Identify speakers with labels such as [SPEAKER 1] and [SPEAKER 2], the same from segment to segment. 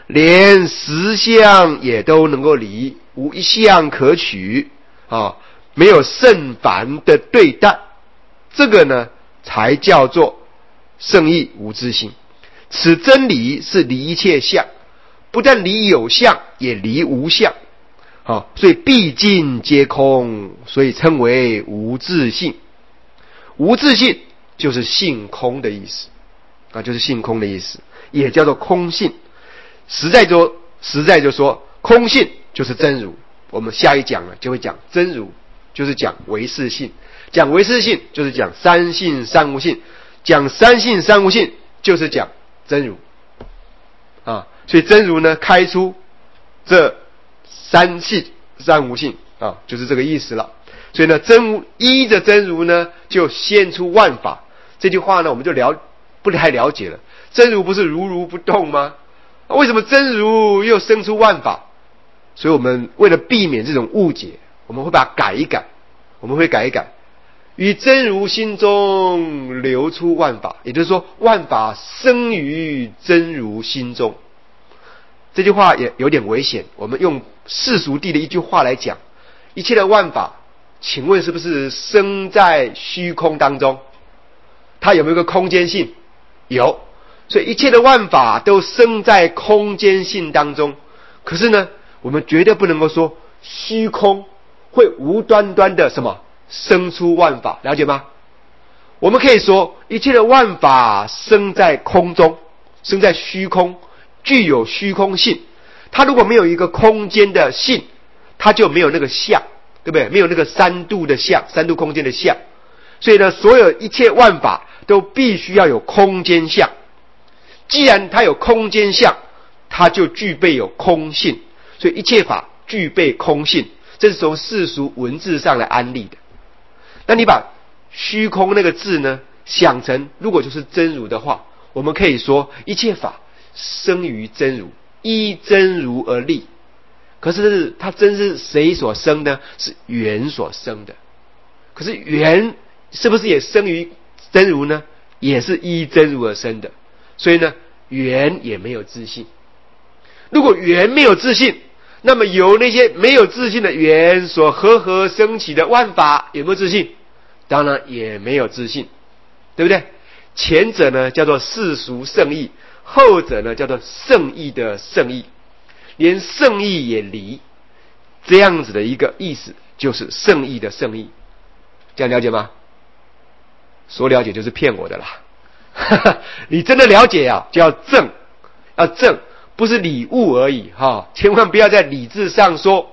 [SPEAKER 1] 连十相也都能够离，无一相可取啊，没有圣凡的对待，这个呢才叫做圣义无自性。此真理是离一切相，不但离有相，也离无相。所以毕竟皆空，所以称为无自性。无自性就是性空的意思就是性空的意思，也叫做空性。实在就说空性就是真如。我们下一讲呢就会讲真如，就是讲唯识性。讲唯识性就是讲三性三无性，讲三性三无性就是讲真如所以真如呢开出这三性三无性就是这个意思了。所以呢，依着真如呢就现出万法。这句话呢我们就不太了解了。真如不是如如不动吗？为什么真如又生出万法？所以我们为了避免这种误解，我们会把它改一改。于真如心中流出万法，也就是说万法生于真如心中。这句话也有点危险，我们用世俗谛的一句话来讲，一切的万法请问是不是生在虚空当中？它有没有一个空间性？有。所以一切的万法都生在空间性当中。可是呢，我们绝对不能够说虚空会无端端的生出万法，了解吗？我们可以说一切的万法生在空中，生在虚空，具有虚空性。它如果没有一个空间的性，它就没有那个相，对不对？没有那个三度的相，三度空间的相。所以呢，所有一切万法都必须要有空间相。既然它有空间相，它就具备有空性。所以一切法具备空性，这是从世俗文字上来安立的。那你把虚空那个字呢想成如果就是真如的话，我们可以说一切法生于真如，依真如而立。可是它真是谁所生呢？是缘所生的。可是缘是不是也生于真如呢？也是依真如而生的。所以呢，缘也没有自性。如果缘没有自性，那么由那些没有自性的缘所合生起的万法有没有自性？当然也没有自性，对不对？前者呢叫做世俗圣义，后者呢叫做圣义的圣义，连圣义也离，这样子的一个意思就是圣义的圣义。这样了解吗？说了解就是骗我的啦。你真的了解就要正，不是理悟而已千万不要在理智上说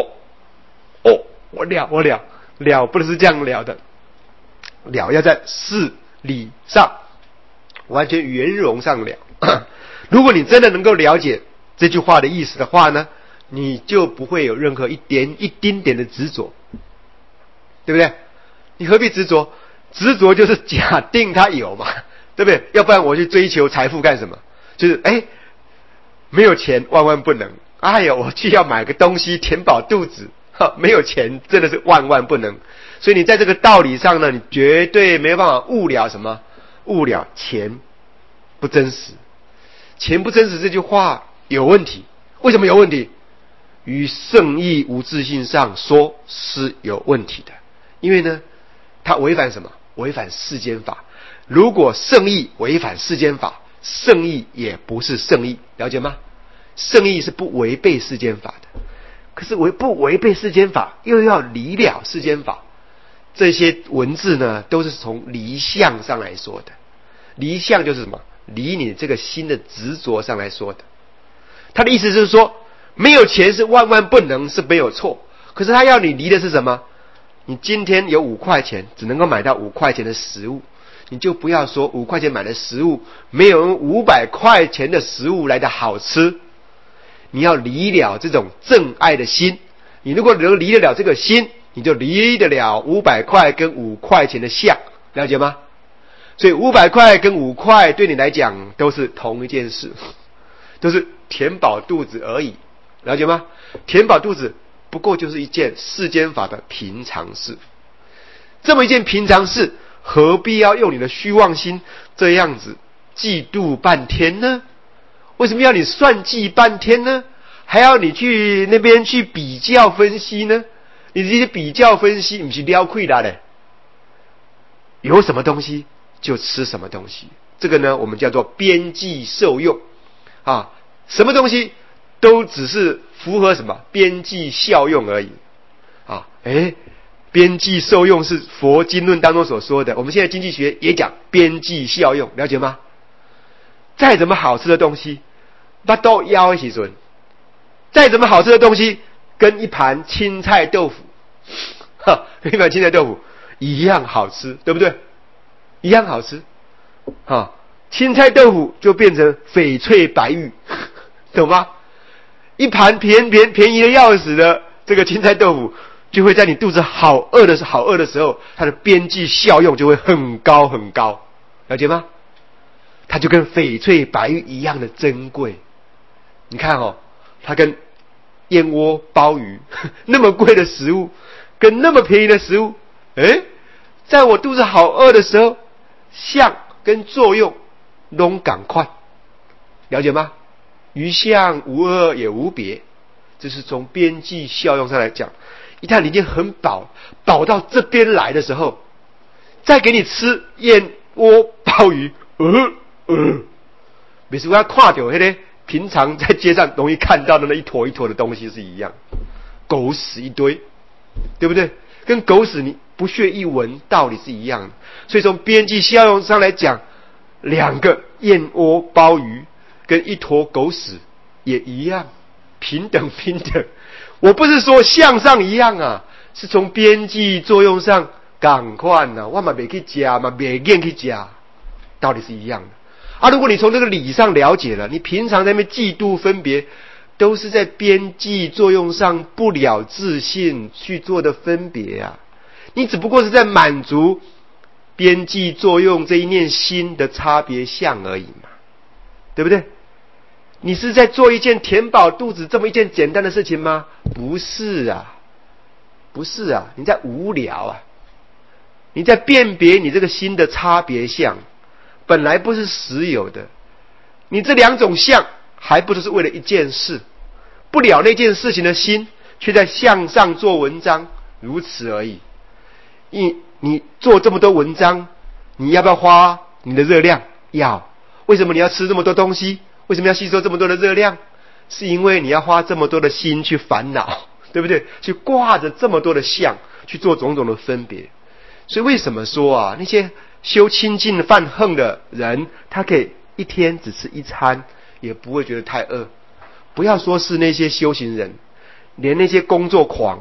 [SPEAKER 1] 我了不是这样了的，了要在事理上完全圆融上了。如果你真的能够了解这句话的意思的话呢，你就不会有任何一丁点的执着，对不对？你何必执着？执着就是假定它有嘛，对不对？要不然我去追求财富干什么？就是没有钱万万不能。我去要买个东西填饱肚子，没有钱真的是万万不能。所以你在这个道理上呢，你绝对没有办法悟了什么？悟了钱不真实。钱不真实这句话有问题。为什么有问题？于圣义无自性上说是有问题的。因为呢，它违反什么？违反世间法。如果圣义违反世间法，圣义也不是圣义，了解吗？圣义是不违背世间法的。可是不违背世间法，又要离了世间法，这些文字呢都是从离相上来说的。离相就是什么？离你这个心的执着上来说的。他的意思就是说，没有钱是万万不能，是没有错。可是他要你离的是什么？你今天有5块钱，只能够买到5块钱的食物，你就不要说5块钱买的食物没有用500块钱的食物来的好吃。你要离了这种正爱的心。你如果能离得了这个心，你就离得了500块跟5块钱的相，了解吗？所以500块跟5块对你来讲都是同一件事，都是填饱肚子而已，了解吗？填饱肚子不过就是一件世间法的平常事。这么一件平常事，何必要用你的虚妄心这样子嫉妒半天呢？ 为什么要你算计半天呢？还要你去那边去比较分析呢？你这些比较分析不是撩亏的嘞？有什么东西就吃什么东西，这个呢我们叫做边际受用啊。什么东西都只是符合什么边际效用而已啊。边际受用是佛经论当中所说的，我们现在经济学也讲边际效用，了解吗？再怎么好吃的东西，把豆腰一起准，再怎么好吃的东西，跟一盘青菜豆腐，一盘青菜豆腐一样好吃，对不对？一样好吃青菜豆腐就变成翡翠白玉，懂吗？一盘便宜的要死的这个青菜豆腐，就会在你肚子好饿的时候，它的边际效用就会很高很高，了解吗？它就跟翡翠白玉一样的珍贵。你看它跟燕窝鲍鱼那么贵的食物，跟那么便宜的食物，在我肚子好饿的时候，相跟作用都赶快，了解吗？于相无二也无别，这是从边际效用上来讲。一旦你已经很饱到这边来的时候，再给你吃燕窝鲍鱼，每次我要看到那些平常在街上容易看到的那一坨一坨的东西是一样，狗屎一堆，对不对？跟狗屎你不屑一闻道理是一样的。所以从边际效用上来讲，两个燕窝鲍鱼跟一坨狗屎也一样，平等。我不是说向上一样啊，是从边际作用上赶快啊，我嘛没去加嘛，没愿去加，道理是一样的啊。如果你从这个理上了解了，你平常在那边嫉妒分别，都是在边际作用上不了自信去做的分别啊。你只不过是在满足边际作用这一念心的差别相而已嘛，对不对？你是在做一件填饱肚子这么一件简单的事情吗？不是啊，你在无聊啊，你在辨别你这个心的差别相，本来不是实有的，你这两种相还不是为了一件事，不了那件事情的心，却在向上做文章，如此而已。你做这么多文章，你要不要花你的热量？要。为什么你要吃这么多东西？为什么要吸收这么多的热量？是因为你要花这么多的心去烦恼，对不对？去挂着这么多的相，去做种种的分别。所以为什么说啊，那些修清净犯横的人，他可以一天只吃一餐，也不会觉得太饿。不要说是那些修行人，连那些工作狂，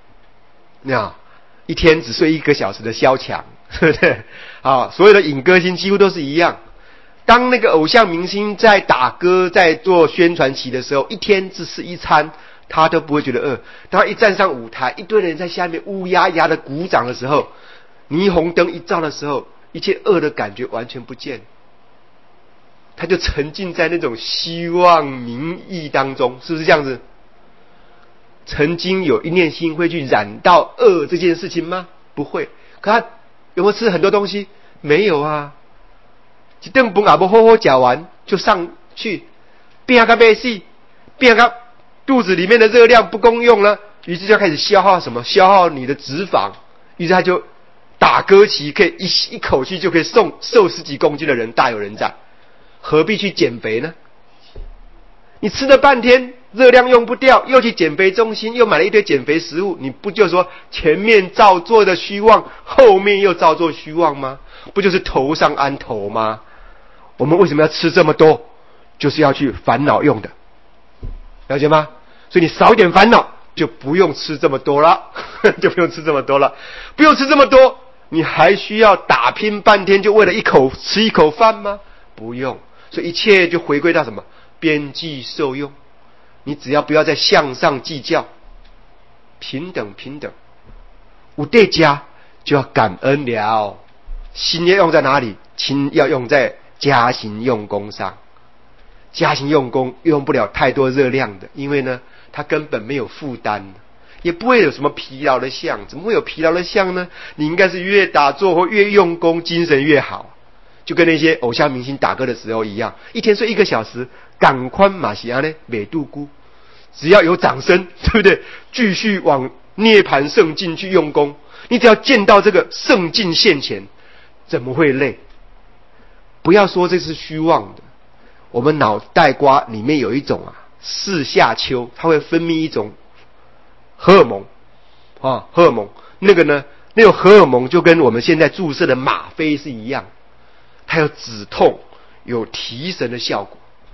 [SPEAKER 1] 一天只睡1个小时的萧强，对不对？所有的影歌星几乎都是一样。当那个偶像明星在打歌在做宣传期的时候，一天只吃一餐，他都不会觉得饿。当他一站上舞台，一堆人在下面乌压压的鼓掌的时候，霓虹灯一照的时候，一切饿的感觉完全不见，他就沉浸在那种希望名义当中，是不是这样子？曾经有一念心会去染到饿这件事情吗？不会。可他有没有吃很多东西？没有啊。一顿饭也不好好吃完就上去，变到被死，变到肚子里面的热量不够用了，于是就开始消耗什么？消耗你的脂肪。于是他就打歌期，可以一口气就可以瘦10几公斤的人大有人在，何必去减肥呢？你吃了半天热量用不掉，又去减肥中心，又买了一堆减肥食物，你不就说前面照做的虚妄，后面又照做虚妄吗？不就是头上安头吗？我们为什么要吃这么多？就是要去烦恼用的，了解吗？所以你少一点烦恼，就不用吃这么多了，就不用吃这么多了，不用吃这么多，你还需要打拼半天，就为了吃一口饭吗？不用。所以一切就回归到什么？边际受用。你只要不要再向上计较，平等。有对家就要感恩了。心要用在哪里？心要用在加行用功上。加行用功用不了太多热量的，因为呢，它根本没有负担，也不会有什么疲劳的相。怎么会有疲劳的相呢？你应该是越打坐或越用功，精神越好。就跟那些偶像明星打歌的时候一样，一天睡1个小时， 赶快马西亚呢美度孤，只要有掌声，对不对？继续往涅槃圣境去用功。你只要见到这个圣境现前，怎么会累？不要说这是虚妄的，我们脑袋瓜里面有一种视下丘，它会分泌一种荷尔蒙荷尔蒙，那种荷尔蒙就跟我们现在注射的吗啡是一样，它有止痛，有提神的效果，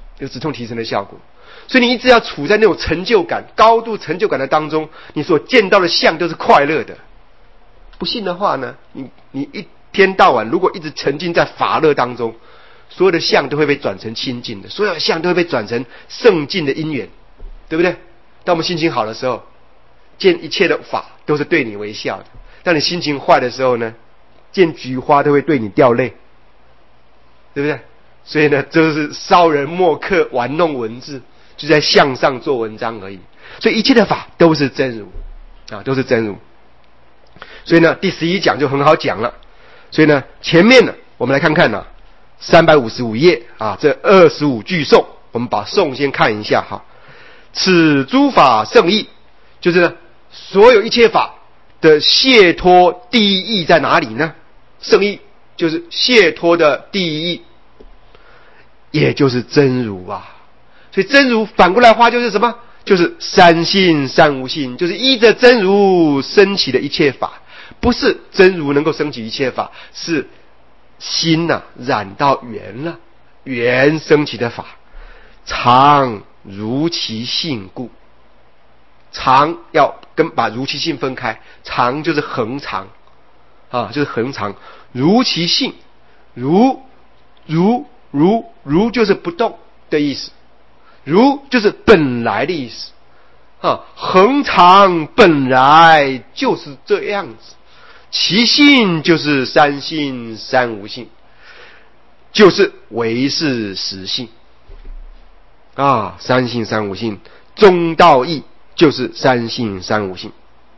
[SPEAKER 1] 所以你一直要处在那种成就感、高度成就感的当中，你所见到的相都是快乐的。不信的话呢，你一天到晚如果一直沉浸在法乐当中，所有的相都会被转成清净的，所有的相都会被转成圣境的因缘，对不对？当我们心情好的时候，见一切的法都是对你微笑的；当你心情坏的时候呢，见菊花都会对你掉泪，对不对？所以呢，就是骚人墨客玩弄文字，就在相上做文章而已。所以一切的法都是真如都是真如。所以呢，第11讲就很好讲了。所以呢，前面呢，我们来看看355页这25句颂，我们把颂先看一下此诸法圣义，就是呢，所有一切法的解脱第一义在哪里呢？圣义就是解脱的第一义，也就是真如所以真如反过来话就是什么？就是三性三无性，就是依着真如升起的一切法。不是真如能够升起一切法，是心染到缘了，缘升起的法，常如其性故。常要把如其性分开，常就是恒常就是恒常，如其性，如就是不动的意思，如就是本来的意思恒常本来就是这样子，其性就是三性三无性，就是唯是实性三性三无性，中道义就是三性三无性。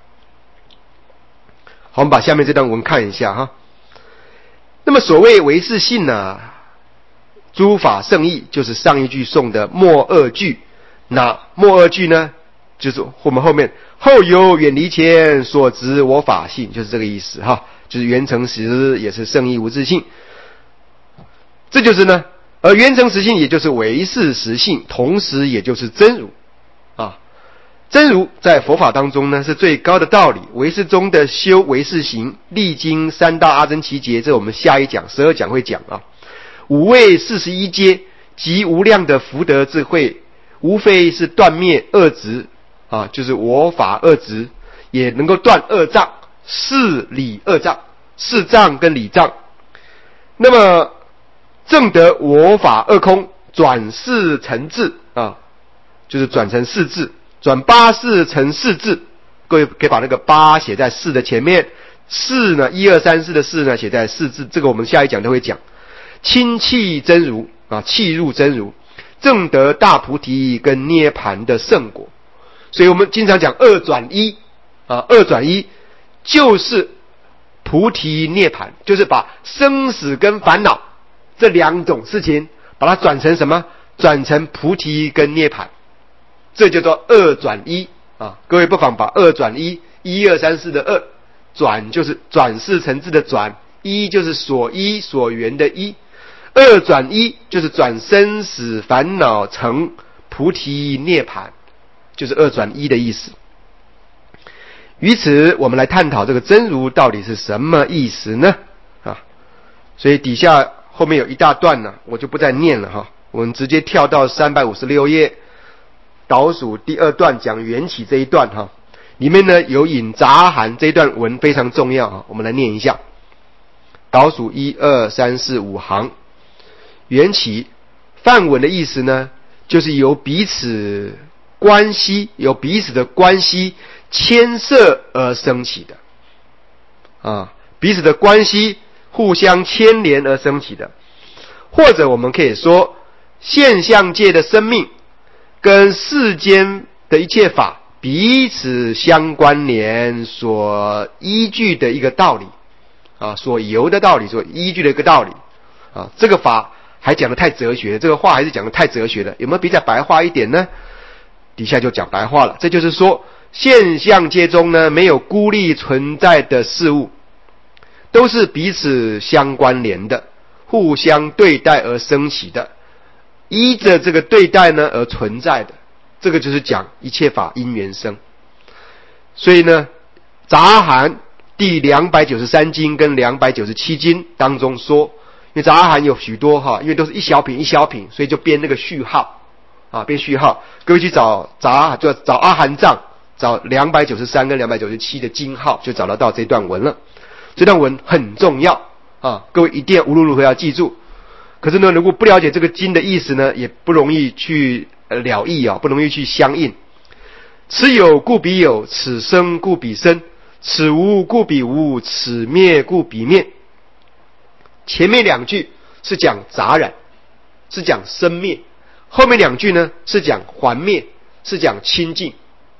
[SPEAKER 1] 好，我们把下面这段文看一下那么所谓唯是性诸法圣义，就是上一句颂的末二句。那末二句呢，就是我们后面后有远离前所执我法性，就是这个意思就是圆成实也是圣义无自性，这就是呢，而圆成实性也就是唯是实性，同时也就是真如真如在佛法当中呢是最高的道理，唯识中的修唯识行，历经三大阿僧祇劫，这我们下一讲12讲会讲五位41阶及无量的福德智慧，无非是断灭恶执就是我法恶执，也能够断恶障、事理恶障、事障跟理障。那么证得我法二空，转世成智就是转成四智，转八世成四智。各位可以把那个八写在四的前面，四呢1、2、3、4的四呢写在四智，这个我们下一讲都会讲。亲契真如契入真如，证得大菩提跟涅槃的圣果。所以我们经常讲二转一二转一就是菩提涅槃，就是把生死跟烦恼这两种事情把它转成什么？转成菩提跟涅槃，这叫做二转一各位不妨把二转一1、2、3、4的二，转就是转世成智的转，一就是所依所缘的依，二转一就是转生死烦恼成菩提涅槃，就是二转一的意思。于此我们来探讨这个真如到底是什么意思呢所以底下后面有一大段呢我就不再念了我们直接跳到356页倒数第2段，讲缘起这一段里面呢有引杂含，这一段文非常重要我们来念一下。倒数1、2、3、4、5行。缘起梵文的意思呢，就是由彼此关系，由彼此的关系牵涉而生起的彼此的关系互相牵连而生起的。或者我们可以说，现象界的生命跟世间的一切法彼此相关联所依据的一个道理所由的道理，所依据的一个道理这个法还讲得太哲学，这个话还是讲得太哲学了，有没有比较白话一点呢？底下就讲白话了，这就是说现象界中呢，没有孤立存在的事物，都是彼此相关联的，互相对待而生起的，依着这个对待呢而存在的，这个就是讲一切法因缘生。所以呢，杂含第293经跟297经当中说，因为杂含有许多因为都是一小品一小品，所以就编那个序号编序号。各位去找就找阿含藏，找293跟297的经号，就找得到这段文了。这段文很重要各位一定要无论如何要记住。可是呢，如果不了解这个经的意思呢，也不容易去了义不容易去相应。此有故彼有，此生故彼生，此无故彼无，此灭故彼灭。前面两句是讲杂染，是讲生灭，后面两句呢是讲还灭，是讲清净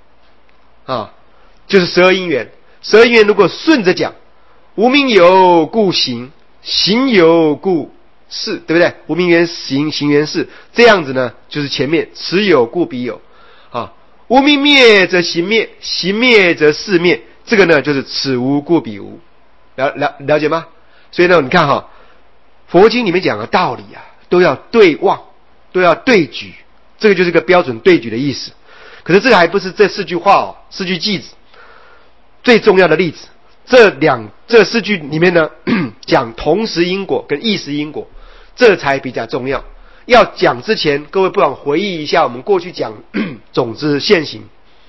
[SPEAKER 1] 就是十二因缘。十二因缘如果顺着讲，无明有故行，行有故事，对不对？无明缘行，行缘事，这样子呢就是前面此有故彼有无明灭则行灭，行灭则事灭，这个呢就是此无故彼无。了解吗？所以呢，你看佛经里面讲的道理都要对望，都要对举，这个就是个标准对举的意思。可是这个还不是这四句话四句句子最重要的例子。这四句里面呢，讲同时因果跟异时因果，这才比较重要。要讲之前，各位不妨回忆一下我们过去讲种子现行。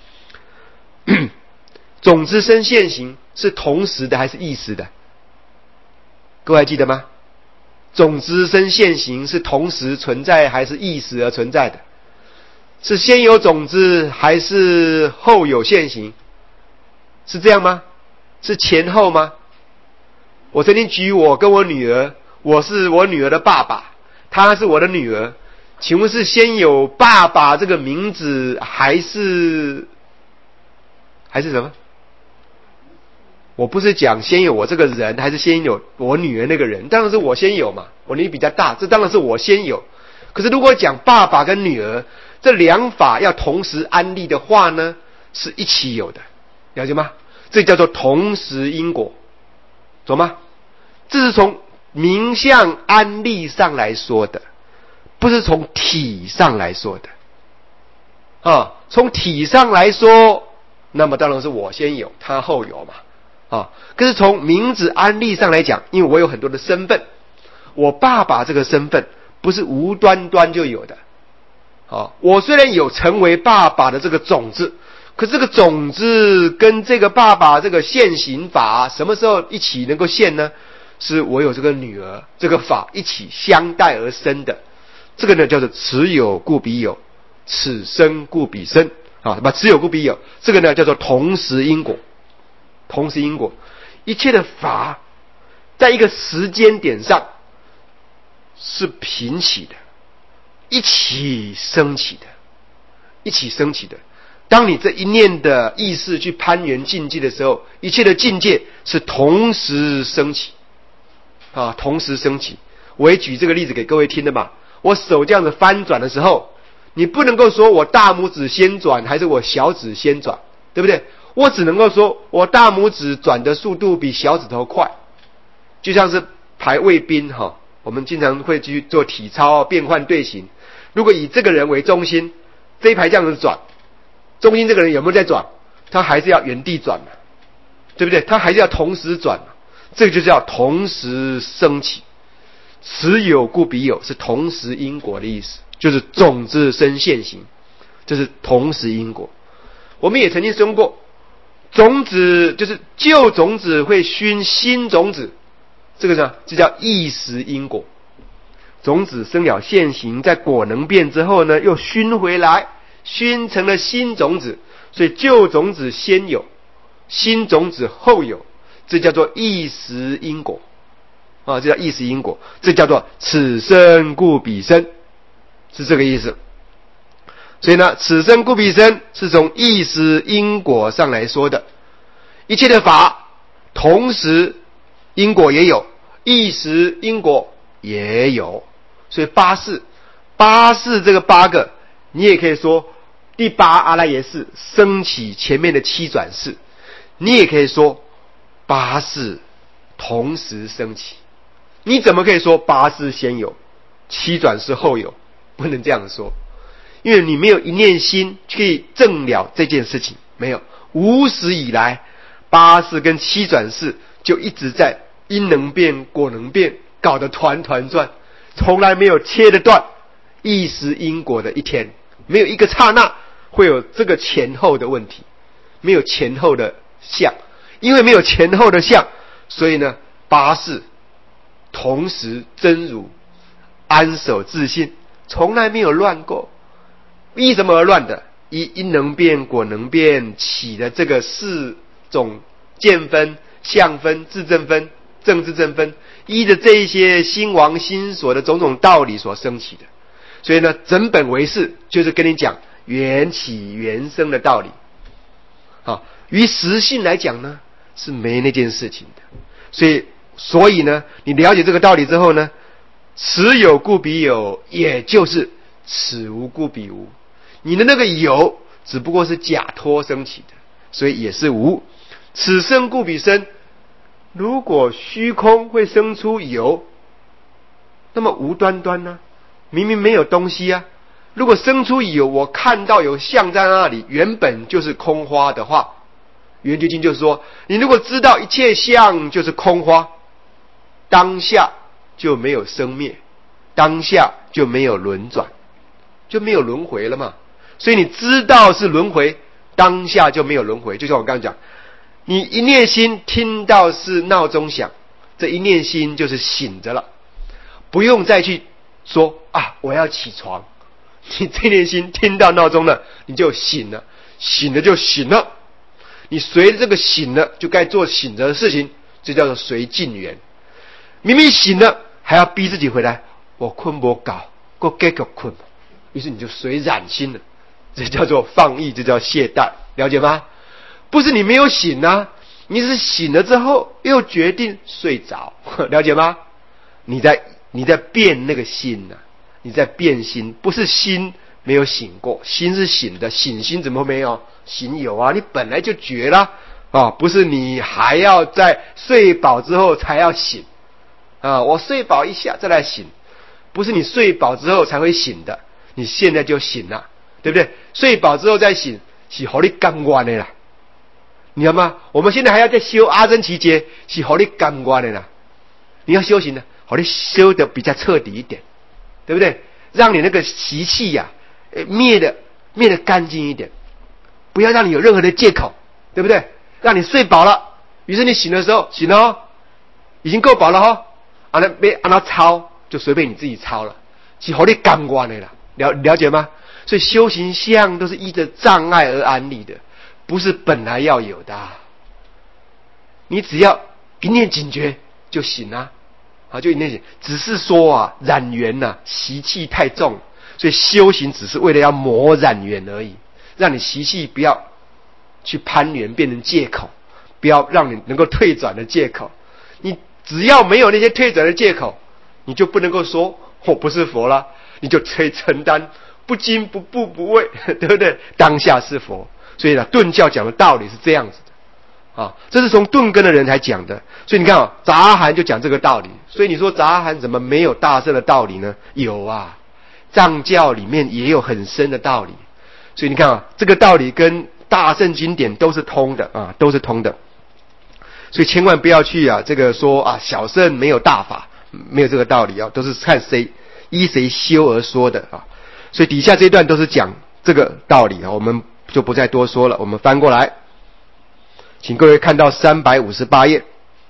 [SPEAKER 1] 种子生现行是同时的还是异时的？各位还记得吗？种子生现行是同时存在还是异时而存在的？是先有种子还是后有现行？是这样吗？是前后吗？我曾经举我跟我女儿，我是我女儿的爸爸，她是我的女儿，请问是先有爸爸这个名字还是什么？我不是讲先有我这个人还是先有我女儿那个人，当然是我先有嘛，我年纪比较大，这当然是我先有。可是如果讲爸爸跟女儿这两法要同时安立的话呢，是一起有的，了解吗？这叫做同时因果，懂吗？这是从名相安立上来说的，不是从体上来说的从体上来说，那么当然是我先有，他后有嘛可是从名字安立上来讲，因为我有很多的身份，我爸爸这个身份不是无端端就有的我虽然有成为爸爸的这个种子，可是这个种子跟这个爸爸这个现行法什么时候一起能够现呢？是我有这个女儿这个法一起相带而生的。这个呢叫做此有故彼有，此生故彼生此有故彼有，这个呢叫做同时因果。同时因果，一切的法在一个时间点上是平起的，一起升起的，一起升起的。当你这一念的意识去攀缘境界的时候，一切的境界是同时升起同时升起。我也举这个例子给各位听的嘛。我手这样子翻转的时候，你不能够说我大拇指先转还是我小指先转，对不对？我只能够说我大拇指转的速度比小指头快。就像是排卫兵我们经常会去做体操变换队形。如果以这个人为中心，这一排这样子转，中心这个人有没有在转？他还是要原地转嘛，对不对？他还是要同时转嘛。这个就叫同时升起。此有故彼有，是同时因果的意思，就是种子生现行，这是同时因果。我们也曾经说过，种子就是旧种子会熏新种子，这个呢就叫异时因果。种子生了现行，在果能变之后呢，又熏回来，熏成了新种子，所以旧种子先有，新种子后有，这叫做异时因果这叫异时因果，这叫做此生故彼生，是这个意思。所以呢，此生故彼生是从异时因果上来说的。一切的法同时因果也有，异时因果也有， 所以八事这个八个，你也可以说第八阿赖耶识升起前面的七转世，你也可以说八事同时升起。你怎么可以说八事先有，七转世后有？不能这样说，因为你没有一念心去证了这件事情，没有。无始以来，八事跟七转世就一直在因能变果能变，搞得团团转，从来没有切得断意识因果的一天，没有一个刹那会有这个前后的问题，没有前后的相，因为没有前后的相，所以呢，八事同时真如安守自信，从来没有乱过。依什么而乱的？依因能变果能变起的这个四种见分、相分、自证分、正自证分，依着这一些心王心所的种种道理所生起的。所以呢，整本唯识就是跟你讲缘起缘生的道理。好，于实性来讲呢，是没那件事情的。所以呢，你了解这个道理之后呢，此有故彼有，也就是此无故彼无。你的那个有只不过是假托生起的，所以也是无。此生故彼生，如果虚空会生出有，那么无端端呢？明明没有东西啊。如果生出有，我看到有相在那里，原本就是空花的话，圆觉经就是说，你如果知道一切相就是空花，当下就没有生灭，当下就没有轮转，就没有轮回了嘛。所以你知道是轮回，当下就没有轮回。就像我刚刚讲，你一念心听到是闹钟响，这一念心就是醒着了，不用再去说啊我要起床。你这念心听到闹钟了，你就醒了，醒了就醒了。你随着这个醒了，就该做醒着的事情，这叫做随境缘。明明醒了，还要逼自己回来，我困不搞，我继续困，于是你就随染心了。这叫做放逸，这叫懈怠，了解吗？不是你没有醒啊，你是醒了之后又决定睡着，了解吗？你在变那个心啊，你在变心，不是心没有醒过，心是醒的，醒心怎么没有？醒有啊，你本来就觉了啊，不是你还要在睡饱之后才要醒啊？我睡饱一下再来醒，不是你睡饱之后才会醒的，你现在就醒了。对不对？睡饱之后再醒，是好你甘愿的啦。你知道吗？我们现在还要再修阿僧祇劫，是好你甘愿的啦。你要修行呢，好你修的比较彻底一点，对不对？让你那个习气呀、灭的干净一点，不要让你有任何的借口，对不对？让你睡饱了，于是你醒的时候，醒了哦，已经够饱了哦，别按照抄，就随便你自己抄了，是好你甘愿的啦。了解吗？所以修行相都是依着障碍而安立的，不是本来要有的你只要一念警觉就行啊，就一念警，只是说啊，染缘啊，习气太重，所以修行只是为了要磨染缘而已，让你习气不要去攀缘变成借口，不要让你能够退转的借口。你只要没有那些退转的借口，你就不能够说我不是佛了，你就可以承担不惊不怖不畏，对不对？当下是佛。所以呢，顿教讲的道理是这样子的啊，这是从顿根的人才讲的。所以你看杂阿含就讲这个道理。所以你说杂阿含怎么没有大圣的道理呢？有啊，藏教里面也有很深的道理。所以你看这个道理跟大圣经典都是通的啊，都是通的。所以千万不要去这个说啊小圣没有大法，没有这个道理都是看依谁修而说的啊。所以底下这一段都是讲这个道理我们就不再多说了。我们翻过来，请各位看到358页，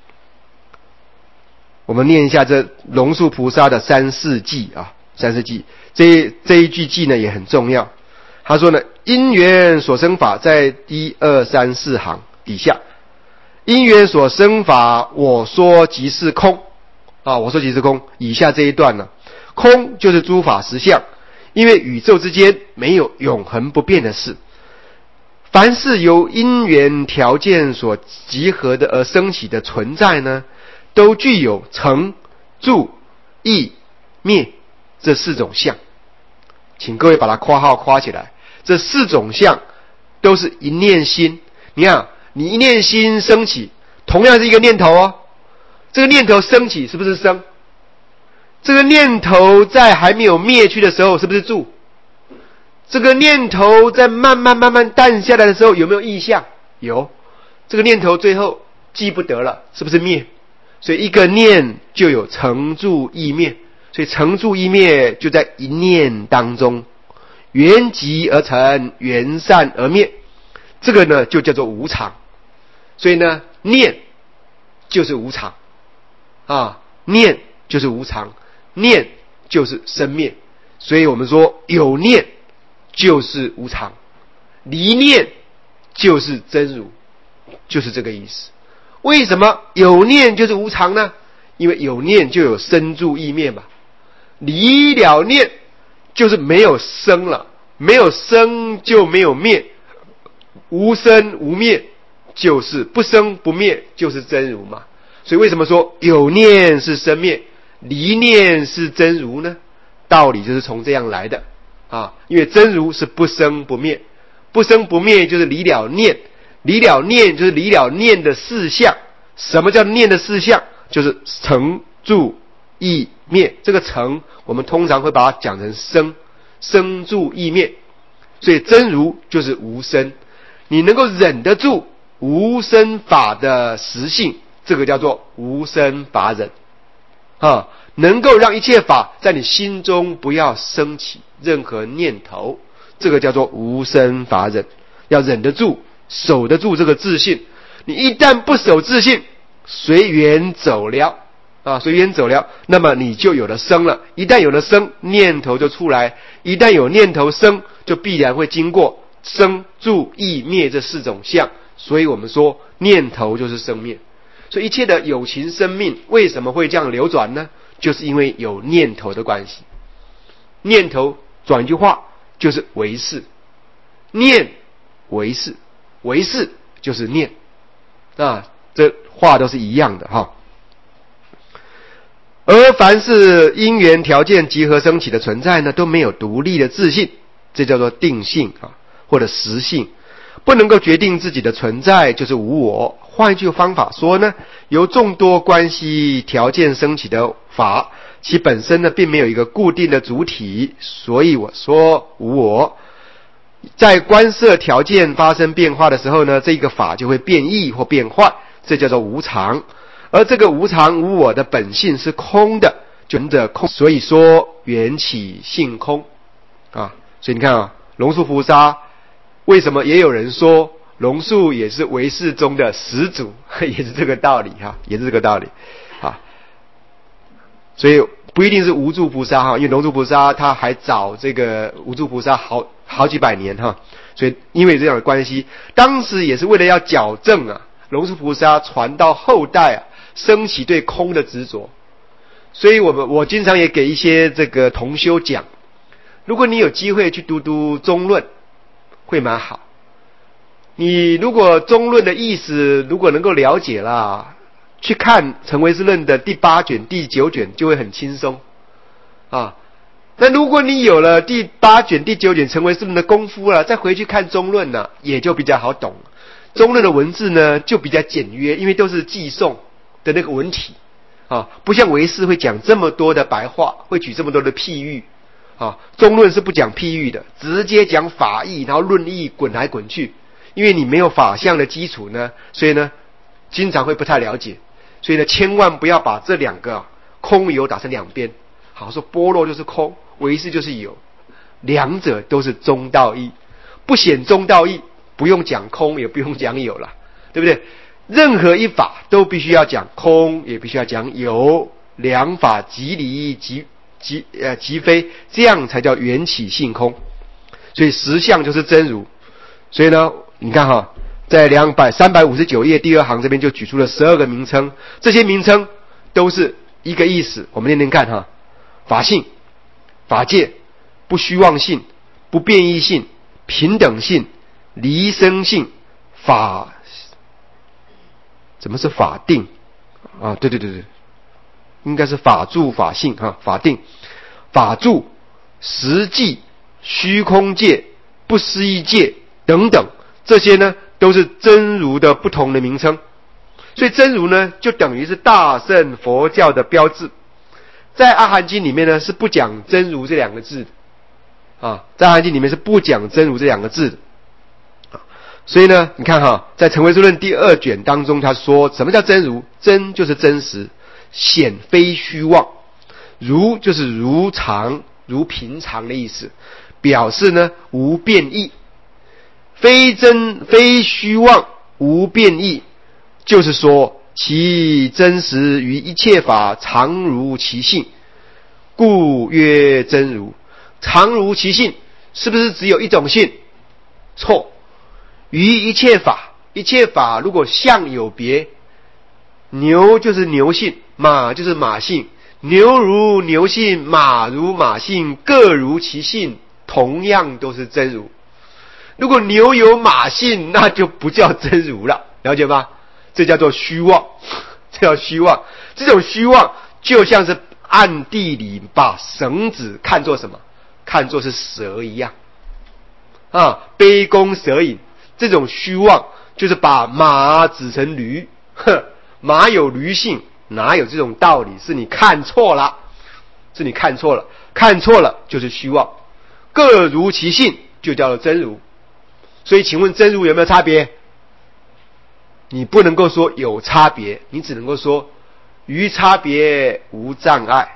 [SPEAKER 1] 我们念一下这龙树菩萨的三世记三世记这一句记呢也很重要。他说呢，因缘所生法在1、2、3、4行底下，因缘所生法我说即是空我说即是空。以下这一段呢，空就是诸法实相，因为宇宙之间没有永恒不变的事，凡是由因缘条件所集合的而生起的存在呢，都具有成、住、异、灭这四种相，请各位把它括号括起来。这四种相都是一念心。你看，你一念心升起，同样是一个念头哦。这个念头升起是不是生？这个念头在还没有灭去的时候是不是住？这个念头在慢慢淡下来的时候有没有异象？有。这个念头最后记不得了，是不是灭？所以一个念就有成住异灭，所以成住异灭就在一念当中，缘集而成，缘散而灭，这个呢就叫做无常。所以呢，念就是无常啊，念就是无常，念就是生灭。所以我们说有念就是无常，离念就是真如，就是这个意思。为什么有念就是无常呢？因为有念就有生住异灭嘛。离了念就是没有生了，没有生就没有灭，无生无灭就是不生不灭，就是真如嘛。所以为什么说有念是生灭，离念是真如呢？道理就是从这样来的啊。因为真如是不生不灭，不生不灭就是离了念，离了念就是离了念的四相。什么叫念的四相？就是成住异灭。这个成我们通常会把它讲成生，生住异灭。所以真如就是无生，你能够忍得住无生法的实性，这个叫做无生法忍啊，能够让一切法在你心中不要升起任何念头，这个叫做无生法忍。要忍得住，守得住这个自信。你一旦不守自信，随缘走了啊，随缘走了，那么你就有了生了。一旦有了生，念头就出来；一旦有念头生，就必然会经过生住异灭这四种相。所以我们说念头就是生灭。所以一切的有情生命为什么会这样流转呢？就是因为有念头的关系。念头转一句话就是唯识，念唯识，唯识就是念啊，这话都是一样的哈。而凡是因缘条件集合升起的存在呢，都没有独立的自性，这叫做定性啊，或者实性，不能够决定自己的存在，就是无我。换一句方法说呢，由众多关系条件升起的法，其本身呢并没有一个固定的主体，所以我说无我。在观色条件发生变化的时候呢，这个法就会变异或变坏，这叫做无常。而这个无常无我的本性是空的，就着空，所以说缘起性空啊。所以你看啊，龙树菩萨为什么也有人说龙树也是唯识中的始祖，也是这个道理哈，也是这个道理啊。所以不一定是无住菩萨哈，因为龙树菩萨他还早这个无住菩萨好几百年哈，所以因为这样的关系，当时也是为了要矫正啊，龙树菩萨传到后代啊，升起对空的执着。所以我经常也给一些这个同修讲，如果你有机会去读读中论，会蛮好。你如果中论的意思如果能够了解啦，去看成唯识论的第8卷、第9卷就会很轻松啊。那如果你有了第8卷、第9卷成唯识论的功夫了，再回去看中论呢，也就比较好懂。中论的文字呢就比较简约，因为都是寄送的那个文体啊，不像唯识会讲这么多的白话，会举这么多的譬喻啊。中论是不讲譬喻的，直接讲法义，然后论义滚来滚去。因为你没有法相的基础呢，所以呢经常会不太了解。所以呢千万不要把这两个空有打成两边，好说般若就是空，唯识就是有，两者都是中道义，不显中道义，不用讲空也不用讲有了，对不对？任何一法都必须要讲空，也必须要讲有，两法即离即非，这样才叫缘起性空。所以实相就是真如。所以呢你看哈，在359页第2行这边就举出了12个名称，这些名称都是一个意思，我们念念看哈。法性、法界、不虚妄性、不变异性、平等性、离生性、法，怎么是法定啊？对，应该是法住法性哈，法定、 法住、实际、虚空界、不思议界等等，这些呢都是真如的不同的名称。所以真如呢就等于是大乘佛教的标志。在阿含经里面呢是不讲真如这两个字的在阿含经里面是不讲真如这两个字的所以呢你看在成唯识论第2卷当中，他说什么叫真如？真就是真实，显非虚妄，如就是如常如平常的意思，表示呢无变异。非真非虚妄无变异，就是说其真实于一切法常如其性，故曰真如。常如其性是不是只有一种性？错。于一切法，一切法如果相有别，牛就是牛性，马就是马性，牛如牛性，马如马性，各如其性，同样都是真如。如果牛有马性，那就不叫真如了，了解吗？这叫做虚妄，这叫虚妄。这种虚妄就像是暗地里把绳子看作什么？看作是蛇一样杯弓蛇影。这种虚妄就是把马指成驴，马有驴性，哪有这种道理？是你看错了，是你看错了，看错了就是虚妄。各如其性就叫做真如。所以请问真如有没有差别？你不能够说有差别，你只能够说于差别无障碍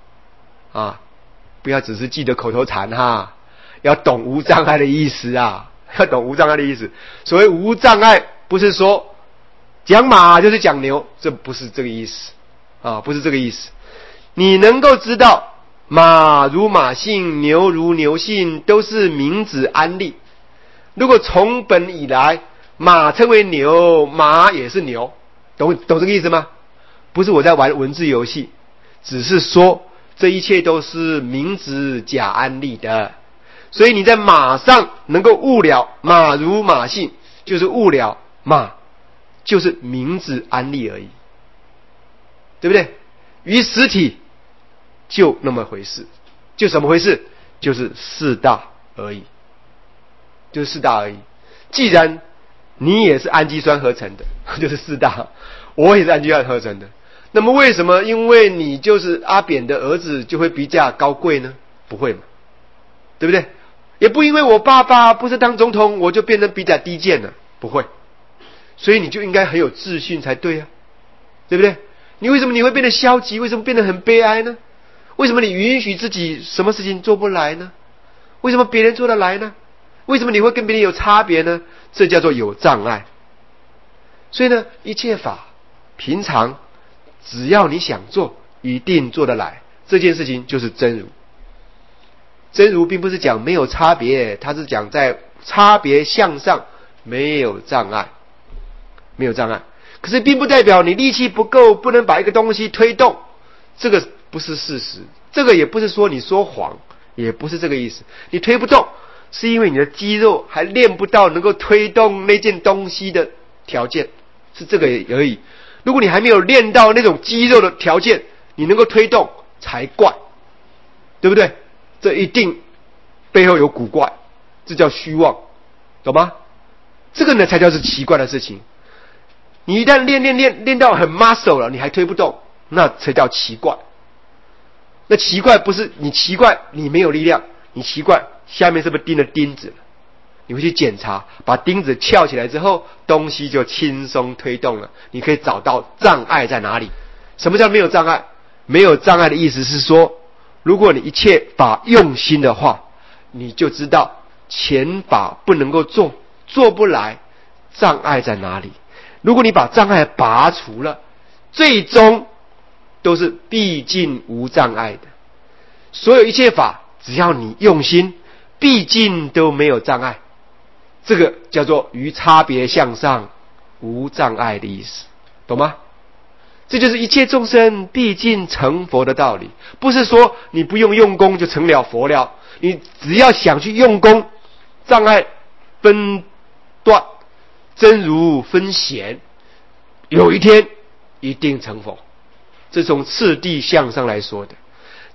[SPEAKER 1] 不要只是记得口头禅要懂无障碍的意思要懂无障碍的意思。所谓无障碍，不是说讲马就是讲牛，这不是这个意思不是这个意思。你能够知道马如马性，牛如牛性，都是名指安立。如果从本以来马称为牛，马也是牛，懂这个意思吗？不是我在玩文字游戏，只是说这一切都是名指假安立的。所以你在马上能够悟了马如马性，就是悟了马就是名指安立而已，对不对？于实体就那么回事，就什么回事？就是四大而已，就是四大而已。既然你也是氨基酸合成的，就是四大，我也是氨基酸合成的，那么为什么因为你就是阿扁的儿子就会比较高贵呢？不会嘛，对不对？也不因为我爸爸不是当总统我就变成比较低贱了，不会。所以你就应该很有自信才对对不对？你为什么你会变得消极？为什么变得很悲哀呢？为什么你允许自己什么事情做不来呢？为什么别人做得来呢？为什么你会跟别人有差别呢？这叫做有障碍。所以呢，一切法平常只要你想做，一定做得来，这件事情就是真如。真如并不是讲没有差别，它是讲在差别相上没有障碍，没有障碍。可是并不代表你力气不够，不能把一个东西推动，这个不是事实。这个也不是说你说谎，也不是这个意思。你推不动，是因为你的肌肉还练不到能够推动那件东西的条件，是这个而已。如果你还没有练到那种肌肉的条件，你能够推动才怪，对不对？这一定背后有古怪，这叫虚妄，懂吗？这个呢才叫是奇怪的事情。你一旦练到很 muscle 了，你还推不动，那才叫奇怪。那奇怪不是你奇怪你没有力量，你奇怪下面是不是钉了钉子了？你会去检查，把钉子撬起来之后，东西就轻松推动了。你可以找到障碍在哪里。什么叫没有障碍？没有障碍的意思是说，如果你一切法用心的话，你就知道前法不能够做，做不来，障碍在哪里。如果你把障碍拔除了，最终都是毕竟无障碍的。所有一切法只要你用心，毕竟都没有障碍。这个叫做于差别向上无障碍的意思，懂吗？这就是一切众生毕竟成佛的道理。不是说你不用功就成了佛了，你只要想去用功，障碍分断，真如分显，有一天一定成佛。这从次第向上来说的。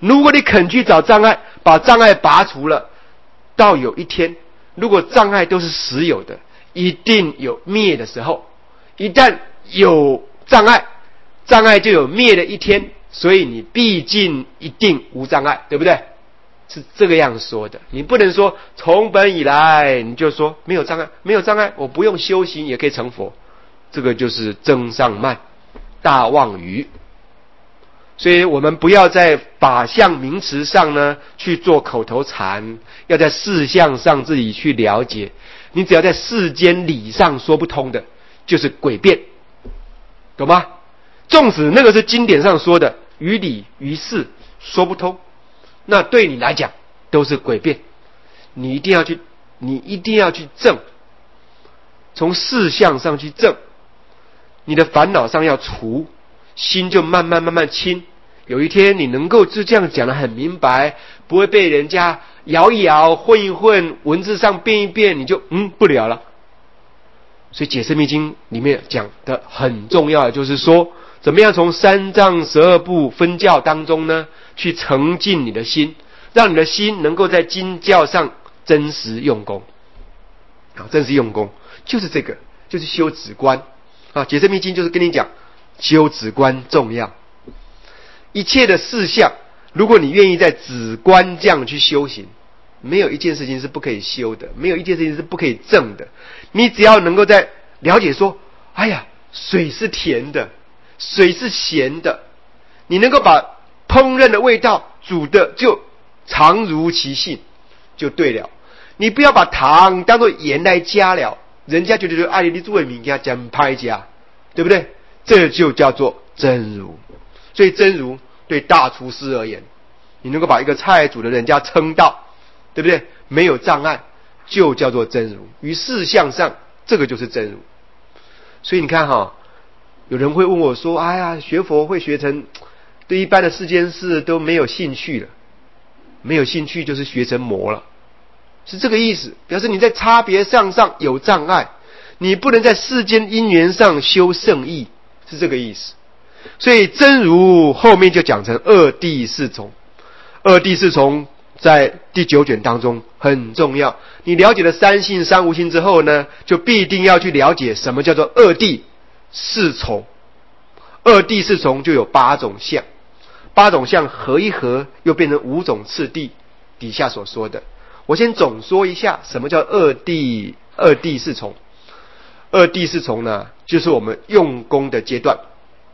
[SPEAKER 1] 如果你肯去找障碍，把障碍拔除了，到有一天，如果障碍都是实有的，一定有灭的时候。一旦有障碍，障碍就有灭的一天，所以你毕竟一定无障碍，对不对？是这个样说的。你不能说从本以来你就说没有障碍，没有障碍，我不用修行也可以成佛，这个就是增上慢，大妄语。所以我们不要在法相名词上呢去做口头禅，要在事相上自己去了解。你只要在世间理上说不通的，就是诡辩，懂吗？纵使那个是经典上说的，于理于事说不通，那对你来讲都是诡辩。你一定要去证，从事相上去证，你的烦恼上要除，心就慢慢清。有一天你能够就这样讲得很明白，不会被人家摇一摇混一混，文字上变一变，你就不了了。所以解释密经里面讲的很重要的就是说，怎么样从三藏十二部分教当中呢去沉浸你的心，让你的心能够在经教上真实用功。真实用功就是这个，就是修止观。解释密经就是跟你讲修止观重要。一切的事项，如果你愿意在止观这样去修行，没有一件事情是不可以修的，没有一件事情是不可以证的。你只要能够在了解说，哎呀，水是甜的，水是咸的，你能够把烹饪的味道煮的就常如其性，就对了。你不要把糖当作盐来加了，人家就觉得你做的物件真歹吃，对不对？这就叫做真如。所以真如对大厨师而言，你能够把一个菜煮的人家撑到，对不对？没有障碍，就叫做真如。于事相上，这个就是真如。所以你看有人会问我说，哎呀，学佛会学成对一般的世间事都没有兴趣了，没有兴趣就是学成魔了，是这个意思。表示你在差别上有障碍，你不能在世间因缘上修圣意，是这个意思。所以真如后面就讲成二谛四从。二谛四从在第9卷当中很重要。你了解了三性三无性之后呢，就必定要去了解什么叫做二谛四从。二谛四从就有8种相，8种相合一合又变成5种次第，底下所说的。我先总说一下什么叫二谛四从。二谛四从呢，就是我们用功的阶段。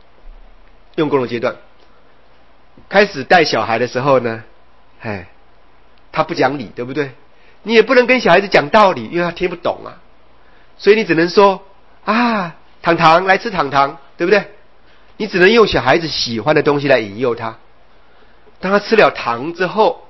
[SPEAKER 1] 开始带小孩的时候呢，他不讲理，对不对？你也不能跟小孩子讲道理，因为他听不懂啊。所以你只能说糖糖来吃糖糖，对不对？你只能用小孩子喜欢的东西来引诱他。当他吃了糖之后，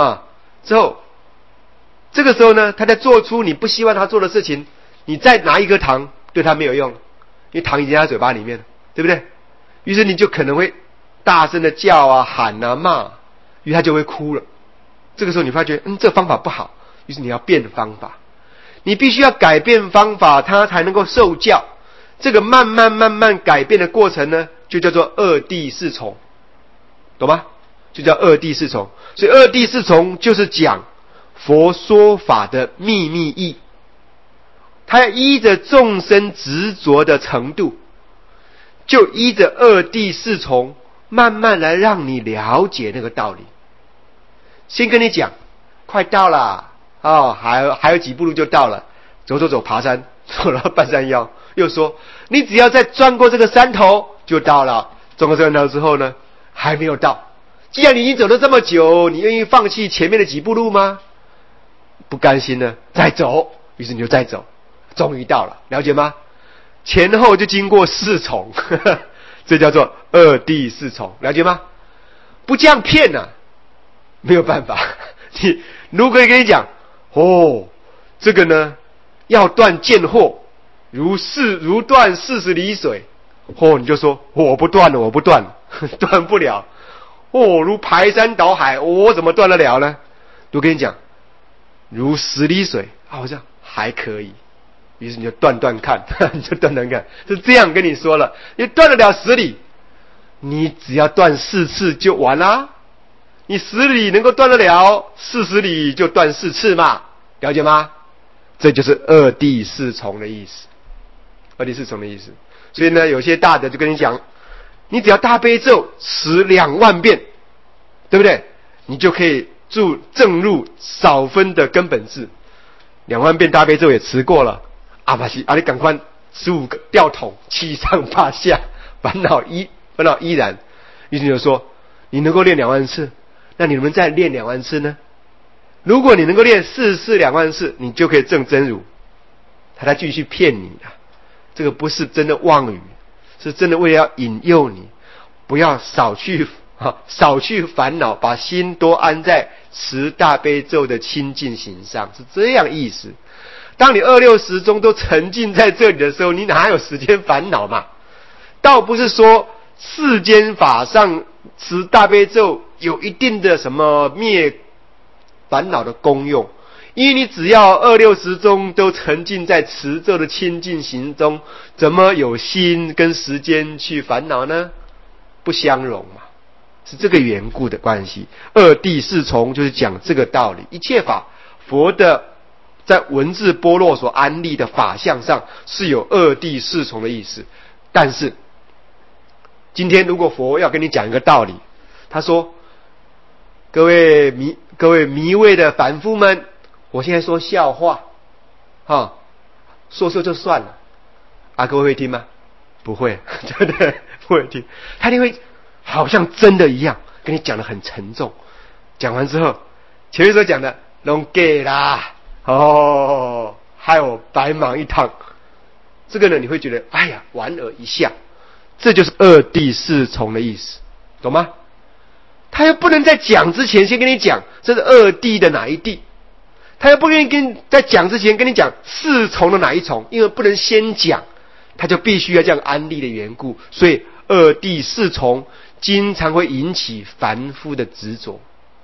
[SPEAKER 1] 这个时候呢，他在做出你不希望他做的事情，你再拿一颗糖对他没有用，因为糖已经在他嘴巴里面了，对不对？于是你就可能会大声的叫喊骂，于是他就会哭了。这个时候你发觉这方法不好，于是你要变方法，你必须要改变方法，他才能够受教。这个慢慢改变的过程呢，就叫做二谛四从，懂吗？就叫二谛四从。所以二谛四从就是讲佛说法的秘密义，他要依着众生执着的程度，就依着二谛四从慢慢来让你了解那个道理。先跟你讲快到了还有几步路就到了，走爬山，走了半山腰，又说你只要再钻过这个山头就到了。钻过山头之后呢，还没有到。既然你已经走了这么久，你愿意放弃前面的几步路吗？不甘心呢，再走，于是你就再走，终于到了，了解吗？前后就经过4重这叫做二谛四从，了解吗？不这样骗没有办法。你如果跟你讲这个呢要断见惑，如断40里水，你就说我不断了断不了。如排山倒海，我怎么断得了呢？我跟你讲，如10里水，好像还可以。于是你就断看，是这样跟你说了。你断得了10里，你只要断4次就完啦。 你10里能够断得了，40里就断4次嘛，了解吗？这就是二谛四从的意思，二谛四从的意思。所以呢，有些大德就跟你讲，你只要大悲咒持2万遍，对不对？你就可以证入少分的根本智。2万遍大悲咒也持过了，不是，你赶快15个吊桶，七上八下，烦恼依然。于是就说，你能够练2万次，那你能不能再练2万次呢？如果你能够练4次2万次，你就可以证真如。他在继续骗你啊，这个不是真的妄语，是真的为了要引诱你，不要少去烦恼，把心多安在持大悲咒的清净行上，是这样意思。当你2、6时中都沉浸在这里的时候，你哪有时间烦恼嘛？倒不是说世间法上持大悲咒有一定的什么灭烦恼的功用，因为你只要2、6时中都沉浸在持咒的清净行中，怎么有心跟时间去烦恼呢？不相容嘛，是这个缘故的关系。二谛四从就是讲这个道理。一切法，佛的在文字般若所安立的法相上是有二谛四从的意思。但是今天如果佛要跟你讲一个道理，他说，各位迷味的凡夫们，我现在说笑话说就算了各位会听吗？不会，对不对？不会听。他一定会好像真的一样跟你讲得很沉重。讲完之后，前面所讲的都假啦，害我白忙一趟。这个呢，你会觉得莞尔一笑。这就是二谛四从的意思，懂吗？他又不能在讲之前先跟你讲这是二谛的哪一谛，他又不愿意在讲之前跟你讲四从的哪一从，因为不能先讲，他就必须要这样安立的缘故，所以二谛四从经常会引起凡夫的执着。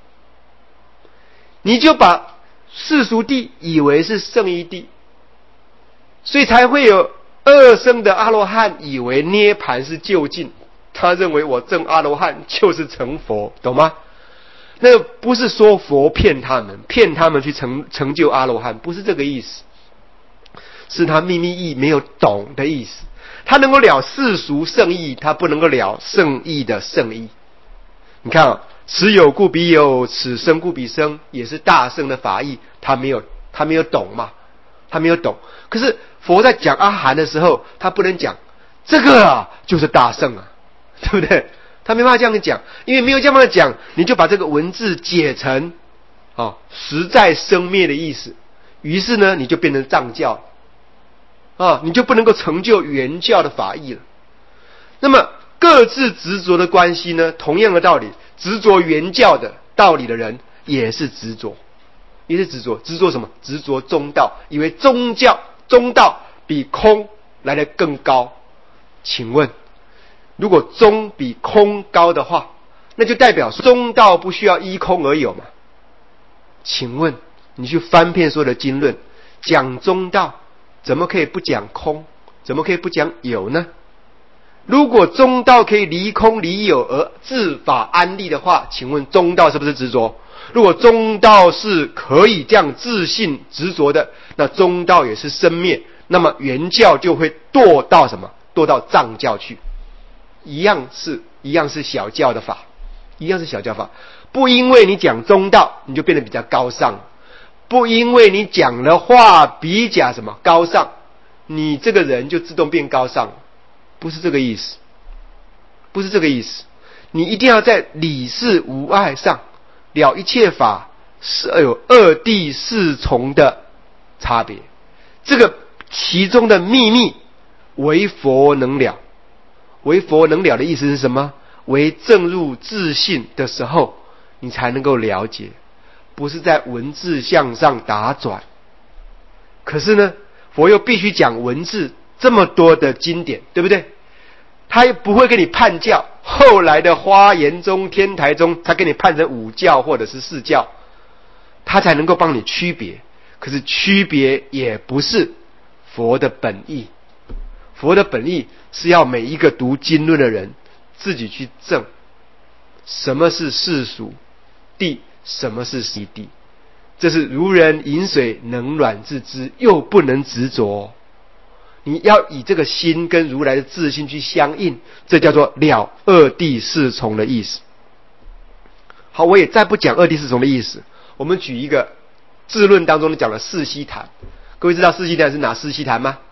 [SPEAKER 1] 你就把世俗谛以为是圣义谛，所以才会有2生的阿罗汉以为涅槃是究竟，他认为我证阿罗汉就是成佛，懂吗？那不是说佛骗他们去成就阿罗汉，不是这个意思，是他秘密义没有懂的意思。他能够了世俗圣义，他不能够了圣义的圣义。你看此有故彼有，此生故彼生，也是大圣的法义，他没有懂嘛，他没有懂。可是佛在讲阿含的时候，他不能讲这个就是大圣对不对？他没办法这样讲，因为没有这样讲，你就把这个文字解成实在生灭的意思，于是呢，你就变成藏教你就不能够成就原教的法义了。那么各自执着的关系呢，同样的道理，执着原教的道理的人也是执着，执着什么？执着中道，以为中道比空来得更高。请问，如果中比空高的话，那就代表中道不需要依空而有嘛？请问你去翻遍所有的经论，讲中道怎么可以不讲空？怎么可以不讲有呢？如果中道可以离空离有而自法安立的话，请问中道是不是执着？如果中道是可以这样自信执着的，那中道也是生灭，那么原教就会堕到什么？堕到藏教去。一样是小教的法，不因为你讲中道你就变得比较高尚，不因为你讲的话比较什么高尚，你这个人就自动变高尚，不是这个意思，你一定要在理事无碍上了一切法是有二谛四从的差别，这个其中的秘密唯佛能了。唯佛能了的意思是什么？唯证入自信的时候你才能够了解，不是在文字向上打转。可是呢，佛又必须讲文字这么多的经典，对不对？他也不会给你判教，后来的花严宗、天台宗他给你判成5教或者是4教，他才能够帮你区别。可是区别也不是佛的本意，佛的本意是要每一个读经论的人自己去证什么是世俗， 第什么是实地？这是如人饮水，冷暖自知，又不能执着。你要以这个心跟如来的自性去相应，这叫做了二谛四从的意思。好，我也再不讲二谛四从的意思，我们举一个智论当中讲的四悉檀。各位知道四悉檀是哪四悉檀吗？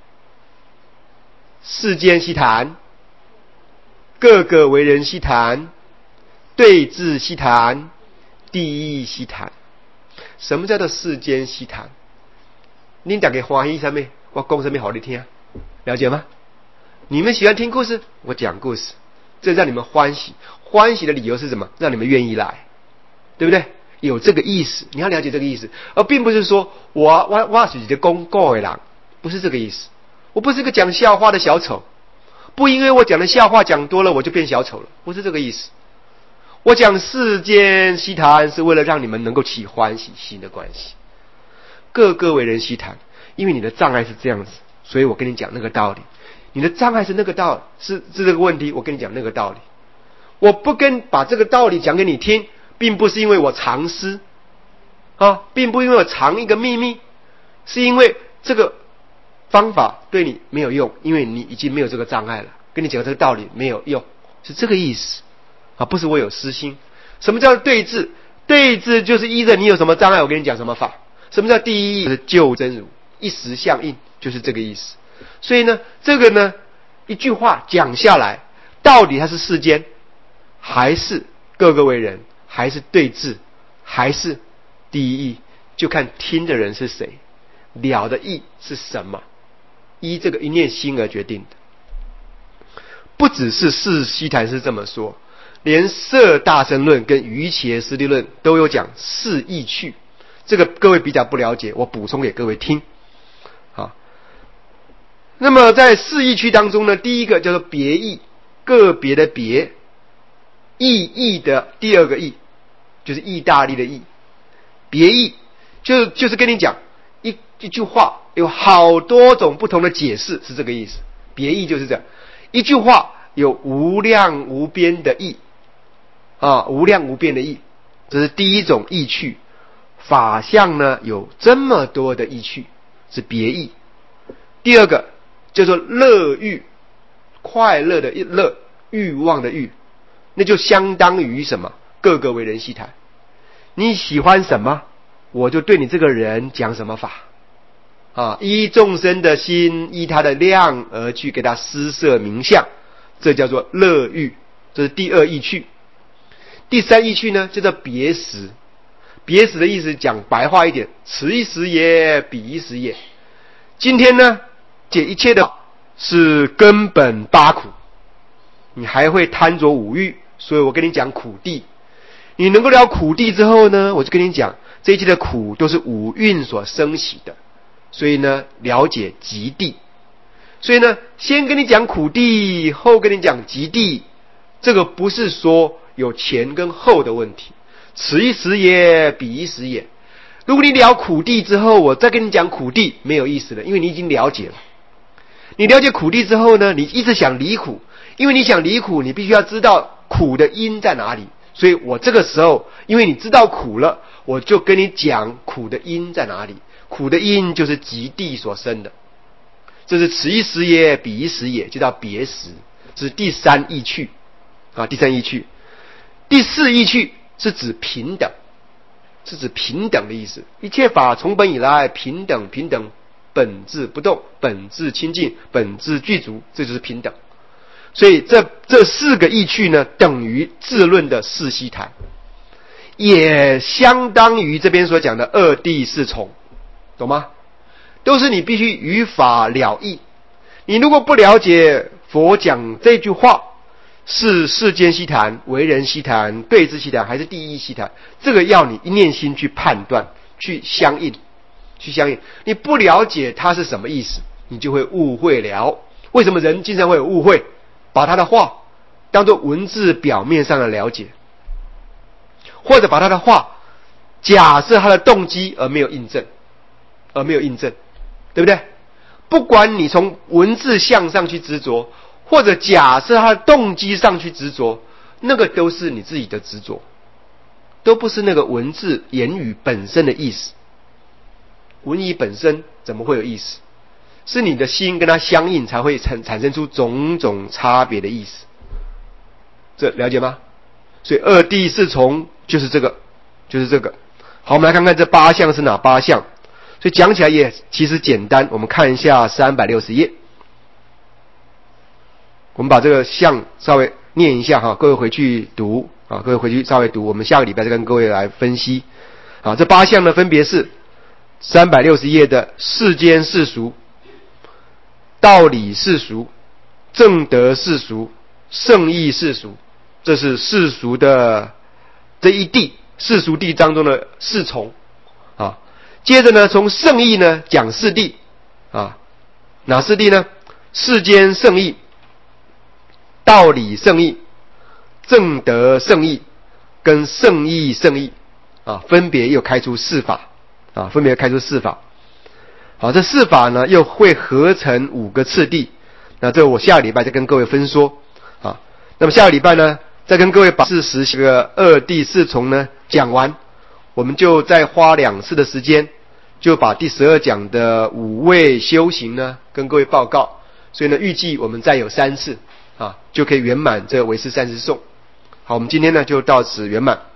[SPEAKER 1] 世间悉檀、各个为人悉檀、对治悉檀、第一悉檀。什么叫做世间悉檀？你大家欢喜什么？我讲什么好你听，了解吗？你们喜欢听故事，我讲故事，这让你们欢喜。欢喜的理由是什么？让你们愿意来，对不对？有这个意思，你要了解这个意思，而并不是说我是一个公告的人，不是这个意思。我不是个讲笑话的小丑，不因为我讲的笑话讲多了我就变小丑了，不是这个意思。我讲世间悉檀是为了让你们能够起欢喜心的关系。各个为人悉檀，因为你的障碍是这样子，所以我跟你讲那个道理。你的障碍是那个道理，是这个问题，我跟你讲那个道理。我不把这个道理讲给你听，并不是因为我藏私并不因为我藏一个秘密，是因为这个方法对你没有用，因为你已经没有这个障碍了。跟你讲这个道理没有用，是这个意思不是我有私心。什么叫对治？对治就是依着你有什么障碍，我跟你讲什么法。什么叫第一？就是救真如，一时相应，就是这个意思。所以呢，这个呢，一句话讲下来，到底它是世间，还是各个为人，还是对治，还是第一义，就看听的人是谁，了的义是什么，依这个一念心而决定的。不只是四悉檀是这么说，连摄大乘论跟瑜伽师地论都有讲四义趣。这个各位比较不了解，我补充给各位听。好，那么在四义趣当中呢，第一个叫做别义，个别的别，义的第二个义，就是意大利的义。别义就是跟你讲一句话有好多种不同的解释，是这个意思。别义就是这样，一句话有无量无边的义无量无边的义，这是第一种义趣。法相呢有这么多的义趣，是别义。第二个叫做乐欲，快乐的乐，欲望的欲，那就相当于什么？各个为人悉檀。你喜欢什么，我就对你这个人讲什么法依众生的心，依他的量而去给他施设名相，这叫做乐欲，这是第二义趣。第三义趣呢，叫做别识。别识的意思讲白话一点，此一时也，彼一时也。今天呢，解一切的是根本八苦，你还会贪着五欲，所以我跟你讲苦地。你能够了苦地之后呢，我就跟你讲这一切的苦都是五蕴所生起的，所以呢，了解极地。所以呢，先跟你讲苦地，后跟你讲极地，这个不是说有前跟后的问题。此一时也，彼一时也。如果你了苦地之后，我再跟你讲苦地，没有意思了，因为你已经了解了。你了解苦地之后呢，你一直想离苦，因为你想离苦，你必须要知道苦的因在哪里。所以我这个时候，因为你知道苦了，我就跟你讲苦的因在哪里。苦的因就是极地所生的，这是此一时也，彼一时也，就叫别识。这是第三义趣第三义趣。第四义趣是指平等，是指平等的意思。一切法从本以来平等，平等本质不动，本质清净，本质具足，这就是平等。所以这四个义趣呢，等于智论的四悉檀，也相当于这边所讲的二谛四从，懂吗？都是你必须于法了义。你如果不了解佛讲这句话是世间悉檀、为人悉檀、对治悉檀还是第一悉檀，这个要你一念心去判断，去相应，去相应。你不了解它是什么意思，你就会误会了。为什么人经常会有误会？把他的话当作文字表面上的了解，或者把他的话假设他的动机而没有印证，对不对？不管你从文字向上去执着，或者假设他的动机上去执着，那个都是你自己的执着， 都不是那个文字言语本身的意思。文语本身怎么会有意思？是你的心跟它相应，才会产生出种种差别的意思。这了解吗？所以二谛四从就是这个。好，我们来看看这8项是哪8项。所以讲起来也其实简单，我们看一下360页。我们把这个项稍微念一下哈，各位回去读啊，各位回去稍微读，我们下个礼拜再跟各位来分析。啊，这8项呢，分别是360页的世间世俗、道理世俗、正德世俗、圣义世俗，这是世俗的这一谛，世俗谛当中的四从啊。接着呢，从圣义呢讲四谛啊，哪四谛呢？世间圣义、道理圣义、正德圣义跟圣义圣义啊，分别又开出4法啊，分别开出4法。好，这4法呢又会合成5个次第。那这我下个礼拜再跟各位分说啊。那么下个礼拜呢，再跟各位把40个二谛四从呢讲完，我们就再花2次的时间，就把第12讲的5位修行呢跟各位报告。所以呢，预计我们再有3次啊，就可以圆满这唯识30颂。好，我们今天呢就到此圆满。